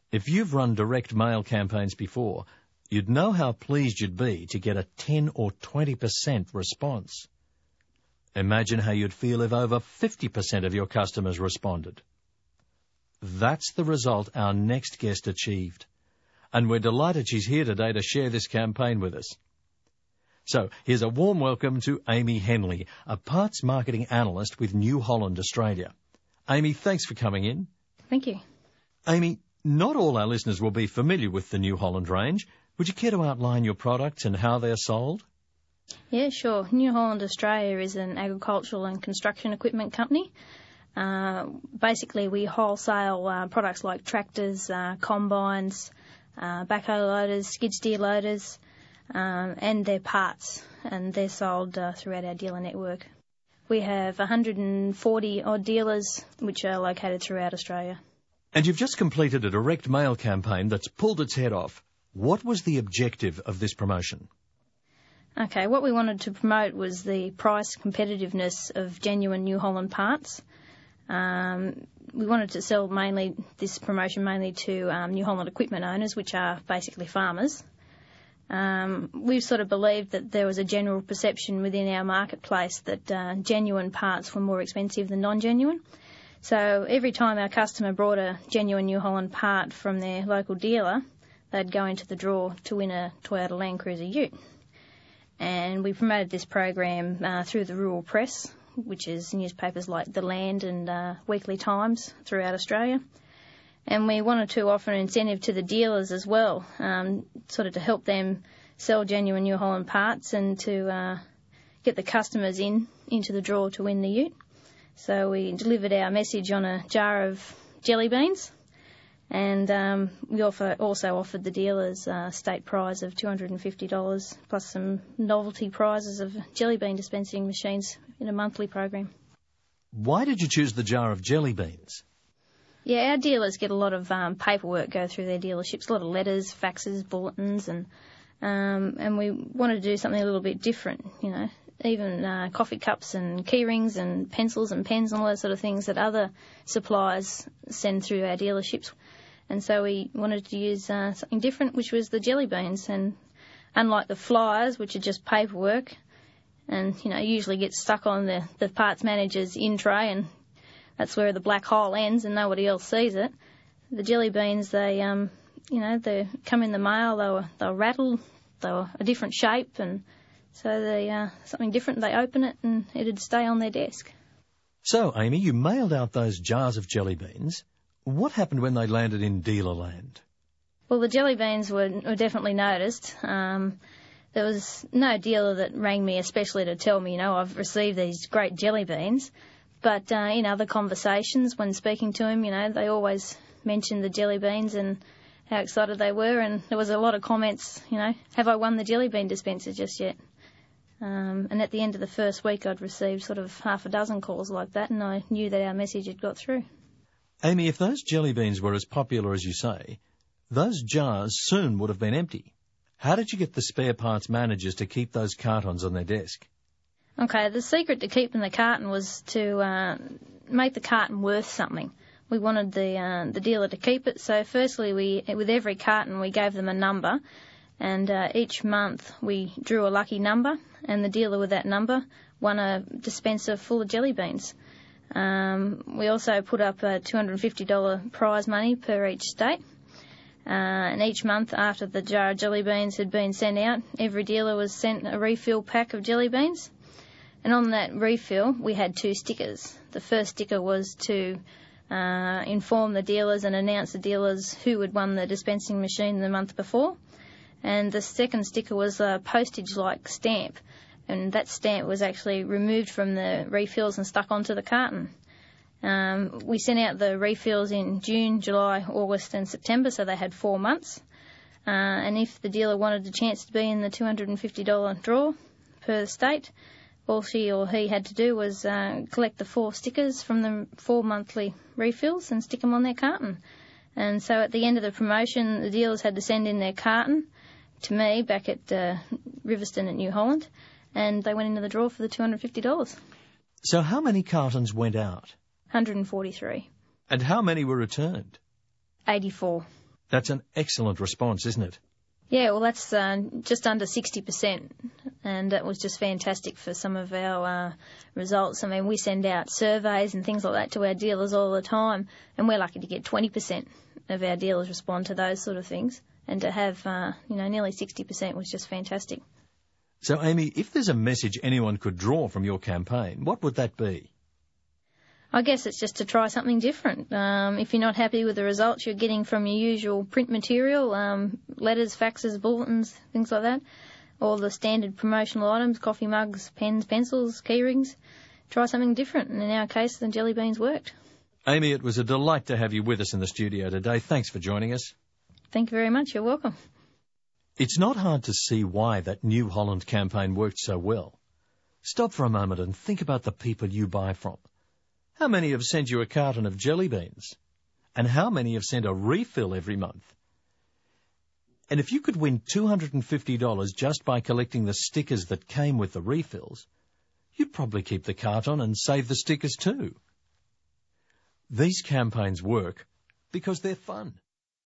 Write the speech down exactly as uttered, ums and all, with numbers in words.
If you've run direct mail campaigns before, you'd know how pleased you'd be to get a ten or twenty percent response. Imagine how you'd feel if over fifty percent of your customers responded. That's the result our next guest achieved, and we're delighted she's here today to share this campaign with us. So, here's a warm welcome to Amy Henley, a parts marketing analyst with New Holland Australia. Amy, thanks for coming in. Thank you. Amy, not all our listeners will be familiar with the New Holland range. Would you care to outline your products and how they're sold? Yeah, sure. New Holland Australia is an agricultural and construction equipment company. Uh, basically, we wholesale uh, products like tractors, uh, combines, uh, backhoe loaders, skid steer loaders, um, and their parts, and they're sold uh, throughout our dealer network. We have one hundred forty odd dealers which are located throughout Australia. And you've just completed a direct mail campaign that's pulled its head off. What was the objective of this promotion? Okay, what we wanted to promote was the price competitiveness of genuine New Holland parts. Um, we wanted to sell mainly this promotion mainly to um, New Holland equipment owners, which are basically farmers. Um, we've sort of believed that there was a general perception within our marketplace that uh, genuine parts were more expensive than non-genuine. So every time our customer brought a genuine New Holland part from their local dealer, they'd go into the draw to win a Toyota Land Cruiser Ute. And we promoted this program uh, through the rural press, which is newspapers like The Land and uh, Weekly Times throughout Australia. And we wanted to offer an incentive to the dealers as well, um, sort of to help them sell genuine New Holland parts and to uh, get the customers in into the draw to win the Ute. So we delivered our message on a jar of jelly beans, and um, we offer, also offered the dealers a state prize of two hundred fifty dollars plus some novelty prizes of jelly bean dispensing machines in a monthly program. Why did you choose the jar of jelly beans? Yeah, our dealers get a lot of um, paperwork go through their dealerships, a lot of letters, faxes, bulletins, and um, and we wanted to do something a little bit different, you know. Even uh, coffee cups and key rings and pencils and pens and all those sort of things that other suppliers send through our dealerships. And so we wanted to use uh, something different, which was the jelly beans. And unlike the flyers, which are just paperwork and, you know, usually get stuck on the, the parts manager's in tray, and that's where the black hole ends and nobody else sees it, the jelly beans, they, um, you know, they come in the mail, they were, they were rattled, they were a different shape, and so they uh, something different, they open it and it'd stay on their desk. So, Amy, you mailed out those jars of jelly beans. What happened when they landed in dealer land? Well, the jelly beans were, were definitely noticed. Um, there was no dealer that rang me especially to tell me, you know, I've received these great jelly beans. But uh, in other conversations, when speaking to him, you know, they always mentioned the jelly beans and how excited they were. And there was a lot of comments, you know, have I won the jelly bean dispenser just yet? Um, and at the end of the first week, I'd received sort of half a dozen calls like that, and I knew that our message had got through. Amy, if those jelly beans were as popular as you say, those jars soon would have been empty. How did you get the spare parts managers to keep those cartons on their desk? Okay, the secret to keeping the carton was to uh, make the carton worth something. We wanted the uh, the dealer to keep it, so firstly, we with every carton we gave them a number, and uh, each month we drew a lucky number, and the dealer with that number won a dispenser full of jelly beans. Um, we also put up a two hundred fifty dollars prize money per each state. Uh, and each month after the jar of jelly beans had been sent out, every dealer was sent a refill pack of jelly beans. And on that refill, we had two stickers. The first sticker was to uh, inform the dealers and announce the dealers who had won the dispensing machine the month before. And the second sticker was a postage-like stamp. And that stamp was actually removed from the refills and stuck onto the carton. Um, we sent out the refills in June, July, August and September, so they had four months. Uh, and if the dealer wanted a chance to be in the two hundred fifty dollars draw per state, all she or he had to do was uh, collect the four stickers from the four monthly refills and stick them on their carton. And so at the end of the promotion, the dealers had to send in their carton to me back at uh, Riverstone at New Holland, and they went into the draw for the two hundred fifty dollars. So how many cartons went out? one hundred forty-three. And how many were returned? eighty-four. That's an excellent response, isn't it? Yeah, well, that's uh, just under sixty percent, and that was just fantastic for some of our uh, results. I mean, we send out surveys and things like that to our dealers all the time, and we're lucky to get twenty percent of our dealers respond to those sort of things, and to have, uh, you know, nearly sixty percent was just fantastic. So, Amy, if there's a message anyone could draw from your campaign, what would that be? I guess it's just to try something different. Um, if you're not happy with the results you're getting from your usual print material, um, letters, faxes, bulletins, things like that, all the standard promotional items, coffee mugs, pens, pencils, key rings, try something different. And in our case, the jelly beans worked. Amy, it was a delight to have you with us in the studio today. Thanks for joining us. Thank you very much. You're welcome. It's not hard to see why that New Holland campaign worked so well. Stop for a moment and think about the people you buy from. How many have sent you a carton of jelly beans? And how many have sent a refill every month? And if you could win two hundred fifty dollars just by collecting the stickers that came with the refills, you'd probably keep the carton and save the stickers too. These campaigns work because they're fun.